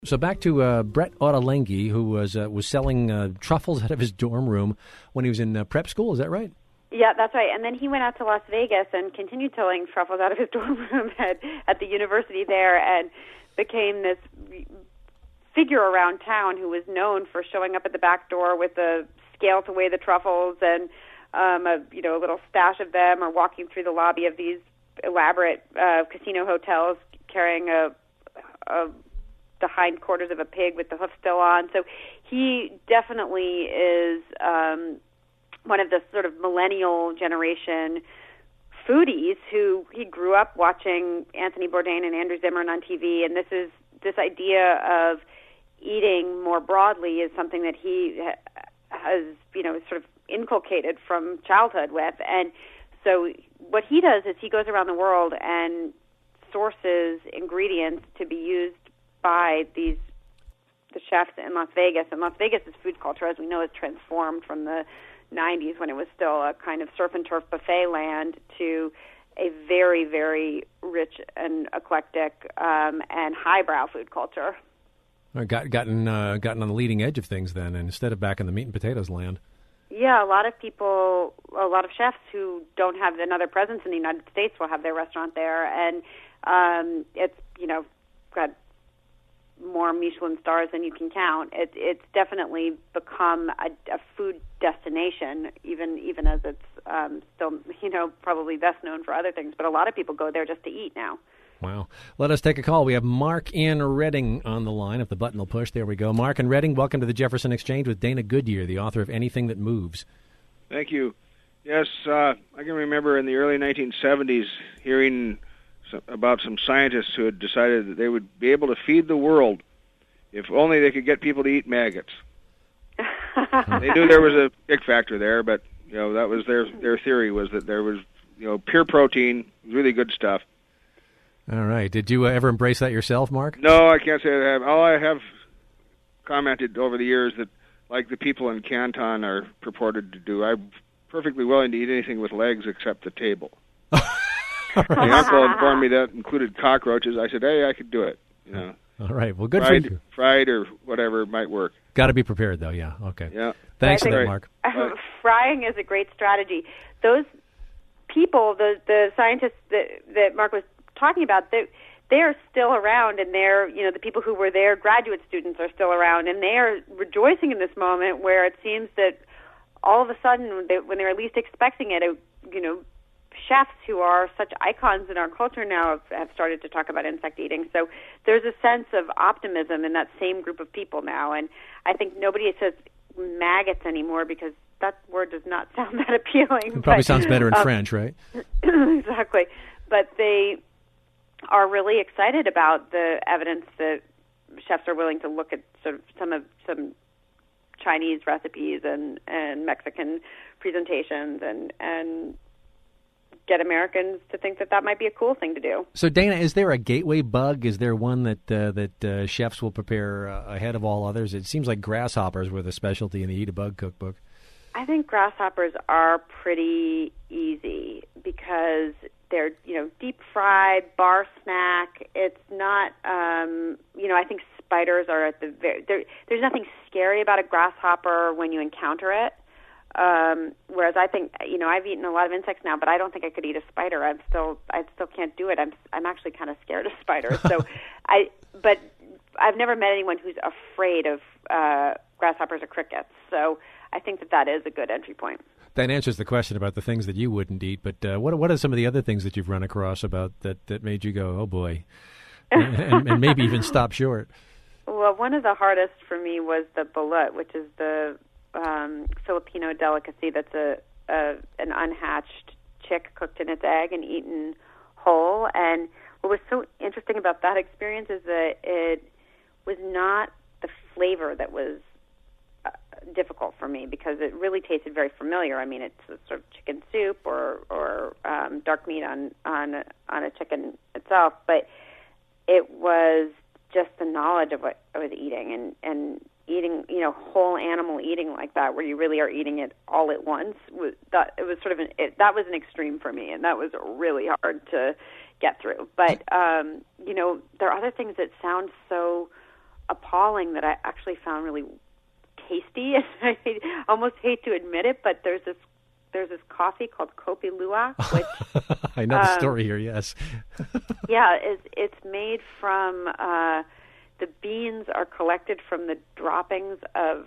So back to Brett Ottolenghi, who was selling truffles out of his dorm room when he was in prep school. Is that right? Yeah, that's right. And then he went out to Las Vegas and continued selling truffles out of his dorm room at the university there, and became this figure around town who was known for showing up at the back door with a scale to weigh the truffles and a little stash of them, or walking through the lobby of these elaborate casino hotels carrying the hindquarters of a pig with the hoof still on. So he definitely is one of the sort of millennial generation foodies who he grew up watching Anthony Bourdain and Andrew Zimmern on TV, and this idea of eating more broadly is something that he has, sort of inculcated from childhood with. And so what he does is he goes around the world and sources ingredients to be used by the chefs in Las Vegas. And Las Vegas' food culture, as we know, has transformed from the 90s, when it was still a kind of surf and turf buffet land, to a very, very rich and eclectic and highbrow food culture. Gotten on the leading edge of things then, and instead of back in the meat and potatoes land. Yeah, a lot of chefs who don't have another presence in the United States will have their restaurant there, and it's got more Michelin stars than you can count. It's definitely become a food destination, even as it's still probably best known for other things. But a lot of people go there just to eat now. Wow. Let us take a call. We have Mark in Reading on the line. If the button will push, there we go. Mark in Reading, welcome to the Jefferson Exchange with Dana Goodyear, the author of Anything That Moves. Thank you. Yes, I can remember in the early 1970s hearing about some scientists who had decided that they would be able to feed the world if only they could get people to eat maggots. They knew there was a kick factor there, but that was their theory, was that there was pure protein, really good stuff. All right. Did you ever embrace that yourself, Mark? No, I can't say I have. All I have commented over the years that, like the people in Canton are purported to do, I'm perfectly willing to eat anything with legs except the table. My uncle informed me that included cockroaches. I said, hey, I could do it. All right. Well, good for you. Fried or whatever might work. Got to be prepared, though. Yeah. Okay. Yeah. Thanks for that, Mark. Frying is a great strategy. Those people, the scientists that Mark was talking about, they are still around, and they're, the people who were there, graduate students, are still around, and they are rejoicing in this moment where it seems that all of a sudden, when they're least expecting it, chefs who are such icons in our culture now have started to talk about insect eating. So there's a sense of optimism in that same group of people now, and I think nobody says maggots anymore because that word does not sound that appealing. It probably sounds better in French, right? Exactly. But they are really excited about the evidence that chefs are willing to look at sort of some Chinese recipes and Mexican presentations and get Americans to think that might be a cool thing to do. So, Dana, is there a gateway bug? Is there one that chefs will prepare ahead of all others? It seems like grasshoppers were the specialty in the Eat a Bug cookbook. I think grasshoppers are pretty easy because they're, deep fried, bar snack. It's not, I think spiders are at the there's nothing scary about a grasshopper when you encounter it. Whereas I think, I've eaten a lot of insects now, but I don't think I could eat a spider. I still can't do it. I'm actually kind of scared of spiders. So but I've never met anyone who's afraid of grasshoppers or crickets. So I think that is a good entry point. That answers the question about the things that you wouldn't eat. But what are some of the other things that you've run across about that made you go, oh boy, and maybe even stop short? Well, one of the hardest for me was the balut, which is the Filipino delicacy that's an unhatched chick cooked in its egg and eaten whole. And what was so interesting about that experience is that it was not the flavor that was difficult for me, because it really tasted very familiar. I mean, it's a sort of chicken soup or dark meat on a chicken itself, but it was just the knowledge of what I was eating and eating, whole animal eating like that, where you really are eating it all at once. That was an extreme for me, and that was really hard to get through. But there are other things that sound so appalling that I actually found really tasty. I almost hate to admit it, but there's this coffee called Kopi Luwak, which I know the story here. Yes. Yeah, it's made from the beans are collected from the droppings of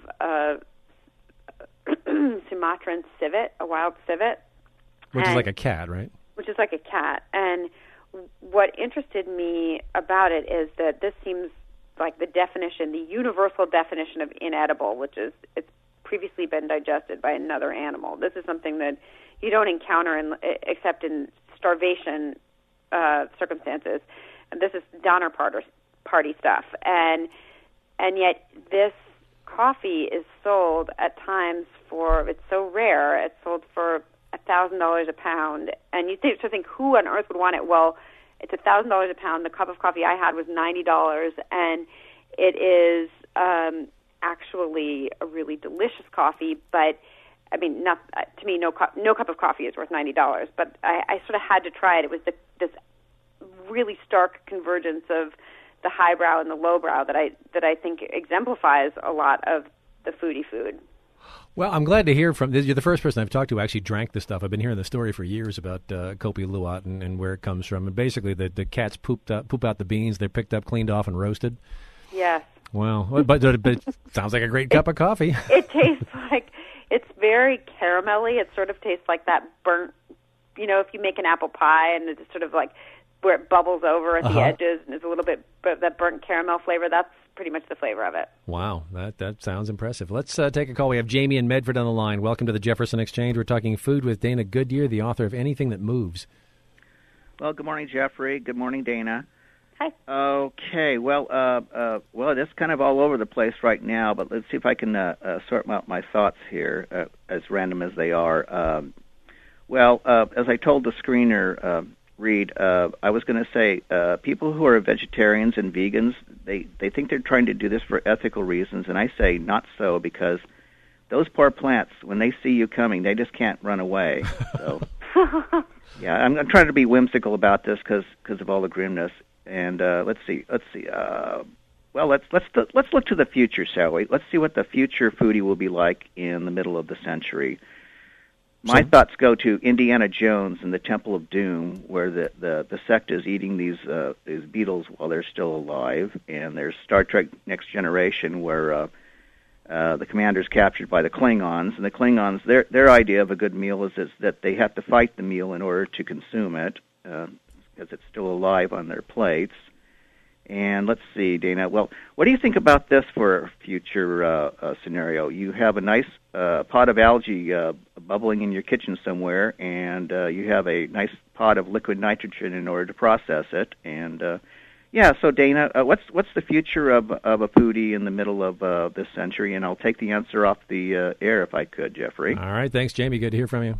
Sumatran civet, a wild civet, which is like a cat, right? Which is like a cat. And what interested me about it is that this seems like the definition, the universal definition of inedible, which is it's previously been digested by another animal. This is something that you don't encounter except in starvation circumstances. And this is Donner Party stuff. And yet this coffee is sold at times it's so rare, it's sold for $1,000 a pound. And you think, who on earth would want it? Well, it's $1,000 a pound. The cup of coffee I had was $90, and it is actually a really delicious coffee. But I mean, to me, no cup of coffee is worth $90. But I sort of had to try it. It was this really stark convergence of the highbrow and the lowbrow that I think exemplifies a lot of the foodie food. Well, I'm glad to hear from this. You're the first person I've talked to who actually drank the stuff. I've been hearing the story for years about Kopi Luwak and where it comes from. And basically, the cats poop out the beans. They're picked up, cleaned off, and roasted. Yes. Well, but it sounds like a great cup of coffee. It tastes like, it's very caramelly. It sort of tastes like that burnt, if you make an apple pie and it's sort of like where it bubbles over at the edges and there's a little bit of that burnt caramel flavor. That's pretty much the flavor of it. Wow, that sounds impressive. Let's take a call. We have Jamie in Medford on the line. Welcome to the Jefferson Exchange. We're talking food with Dana Goodyear, the author of Anything That Moves. Well, good morning, Jeffrey. Good morning, Dana. Hi. Okay. Well, it's kind of all over the place right now, but let's see if I can sort out my thoughts here, as random as they are. As I told the screener, Reed, I was going to say people who are vegetarians and vegans, they think they're trying to do this for ethical reasons, and I say not so, because those poor plants, when they see you coming, they just can't run away. So, yeah, I'm trying to be whimsical about this because of all the grimness. And let's see. Let's look to the future, shall we? Let's see what the future foodie will be like in the middle of the century. My thoughts go to Indiana Jones and the Temple of Doom, where the sect is eating these beetles while they're still alive, and there's Star Trek Next Generation, where the commander's captured by the Klingons, and the Klingons, their idea of a good meal is that they have to fight the meal in order to consume it, because it's still alive on their plates. And let's see, Dana. Well, what do you think about this for a future scenario? You have a nice pot of algae bubbling in your kitchen somewhere, and you have a nice pot of liquid nitrogen in order to process it. And so Dana, what's the future of a foodie in the middle of this century? And I'll take the answer off the air if I could, Jeffrey. All right, thanks, Jamie. Good to hear from you.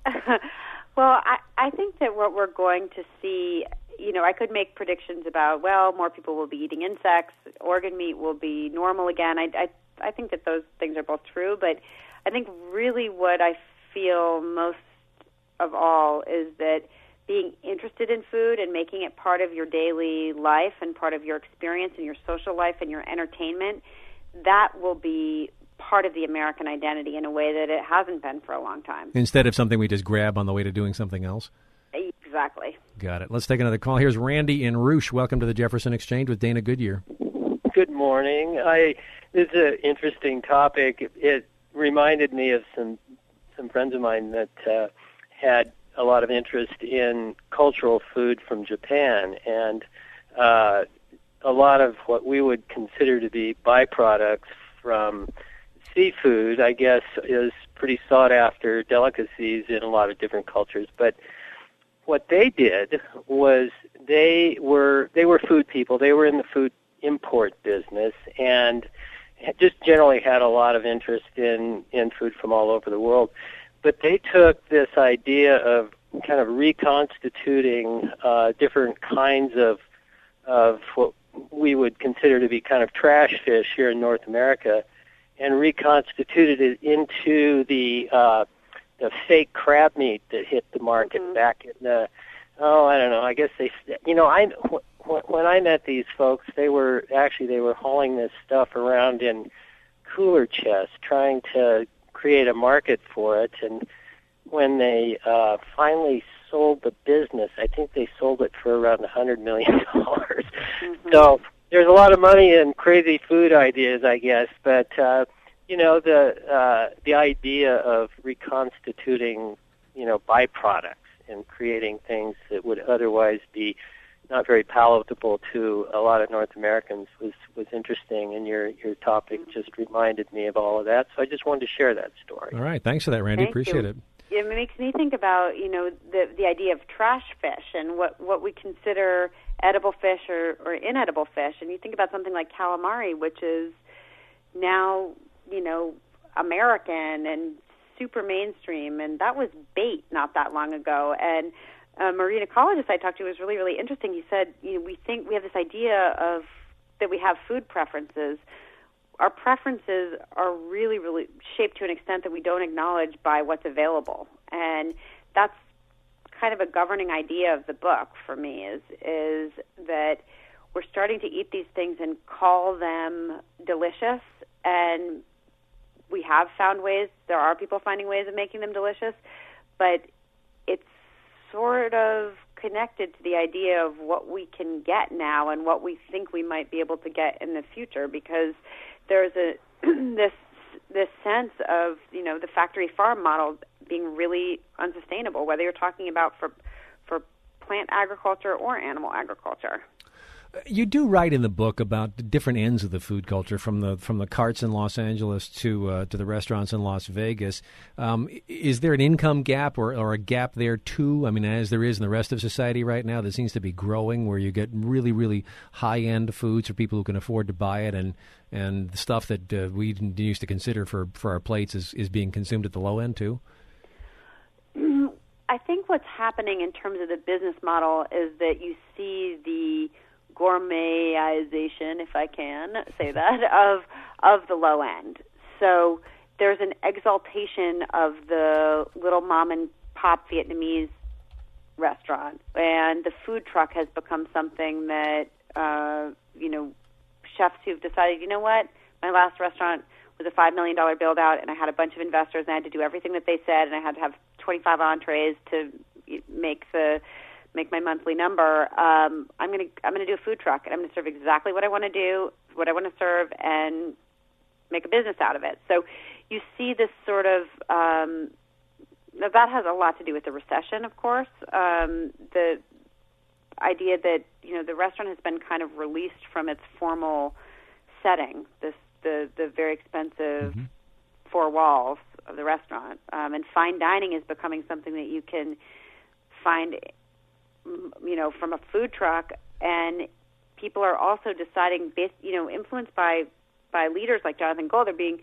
Well, I think that what we're going to see, I could make predictions about, more people will be eating insects, organ meat will be normal again. I think that those things are both true, but I think really what I feel most of all is that being interested in food and making it part of your daily life and part of your experience and your social life and your entertainment, that will be part of the American identity in a way that it hasn't been for a long time. Instead of something we just grab on the way to doing something else? Exactly. Got it. Let's take another call. Here's Randy in Rouge. Welcome to the Jefferson Exchange with Dana Goodyear. Good morning. This is an interesting topic. It reminded me of some friends of mine that had a lot of interest in cultural food from Japan, and a lot of what we would consider to be byproducts from seafood, I guess, is pretty sought-after delicacies in a lot of different cultures. But what they did was they were food people. They were in the food import business and just generally had a lot of interest in food from all over the world. But they took this idea of kind of reconstituting different kinds of what we would consider to be kind of trash fish here in North America, and reconstituted it into the fake crab meat that hit the market back in the, I don't know, I guess they, when I met these folks, they were hauling this stuff around in cooler chests, trying to create a market for it. And when they finally sold the business, I think they sold it for around $100 million. Mm-hmm. So there's a lot of money in crazy food ideas, I guess. But the idea of reconstituting, byproducts and creating things that would otherwise be not very palatable to a lot of North Americans was interesting, and your topic just reminded me of all of that. So I just wanted to share that story. All right, thanks for that, Randy. Appreciate it. It makes me think about the idea of trash fish and what we consider edible fish or inedible fish. And you think about something like calamari, which is now American and super mainstream, and that was bait not that long ago. And a marine ecologist I talked to was really, really interesting. He said, we think we have this idea of that we have food preferences. Our preferences are really, really shaped to an extent that we don't acknowledge by what's available. And that's kind of a governing idea of the book for me is that we're starting to eat these things and call them delicious, and we have found ways, there are people finding ways of making them delicious, but it's sort of connected to the idea of what we can get now and what we think we might be able to get in the future, because there's this sense of the factory farm model being really unsustainable, whether you're talking about for plant agriculture or animal agriculture. You do write in the book about the different ends of the food culture, from the carts in Los Angeles to the restaurants in Las Vegas. Is there an income gap or a gap there too? I mean, as there is in the rest of society right now, that seems to be growing, where you get really, really high-end foods for people who can afford to buy it, and the stuff that we didn't used to consider for our plates is being consumed at the low end too? I think what's happening in terms of the business model is that you see the gourmetization, if I can say that, of the low end. So there's an exaltation of the little mom and pop Vietnamese restaurant, and the food truck has become something that chefs who've decided, my last restaurant was a $5 million build out, and I had a bunch of investors, and I had to do everything that they said, and I had to have 25 entrees to make my monthly number. I'm gonna do a food truck, and I'm gonna serve exactly what I want to do, what I want to serve, and make a business out of it. So you see this sort of that has a lot to do with the recession, of course. The idea that the restaurant has been kind of released from its formal setting, the very expensive four walls of the restaurant, and fine dining is becoming something that you can find from a food truck, and people are also deciding, influenced by leaders like Jonathan Gold, they're being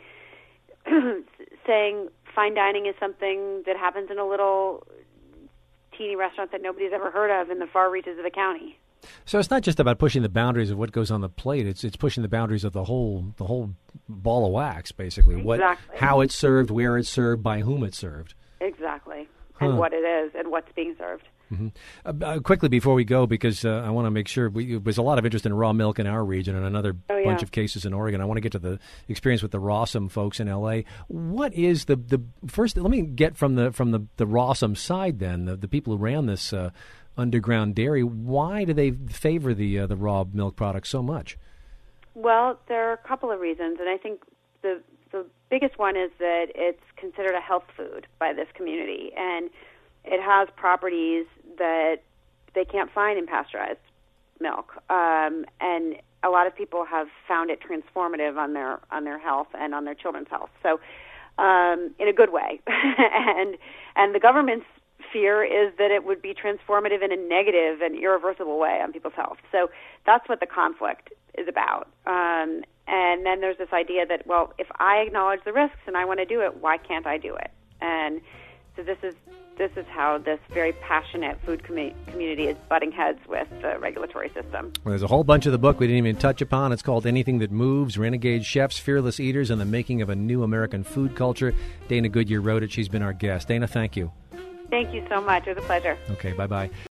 saying fine dining is something that happens in a little teeny restaurant that nobody's ever heard of in the far reaches of the county. So it's not just about pushing the boundaries of what goes on the plate. It's pushing the boundaries of the whole ball of wax, basically. Exactly. How it's served, where it's served, by whom it's served. Exactly. And what it is and what's being served. Mm-hmm. Quickly before we go, because I want to make sure, there's a lot of interest in raw milk in our region and another bunch of cases in Oregon. I want to get to the experience with the Rossum folks in L.A. What is the first? Let me get from the Rossum side then, the people who ran this underground dairy. Why do they favor the raw milk product so much? Well, there are a couple of reasons, and I think the biggest one is that it's considered a health food by this community, and it has properties that they can't find in pasteurized milk, and a lot of people have found it transformative on their health and on their children's health. So, in a good way, and the government's fear is that it would be transformative in a negative and irreversible way on people's health. So that's what the conflict is about. And then there's this idea that, well, if I acknowledge the risks and I want to do it, why can't I do it? And so this is how this very passionate food community is butting heads with the regulatory system. Well, there's a whole bunch of the book we didn't even touch upon. It's called Anything That Moves, Renegade Chefs, Fearless Eaters, and the Making of a New American Food Culture. Dana Goodyear wrote it. She's been our guest. Dana, thank you. Thank you so much. It was a pleasure. Okay, bye-bye.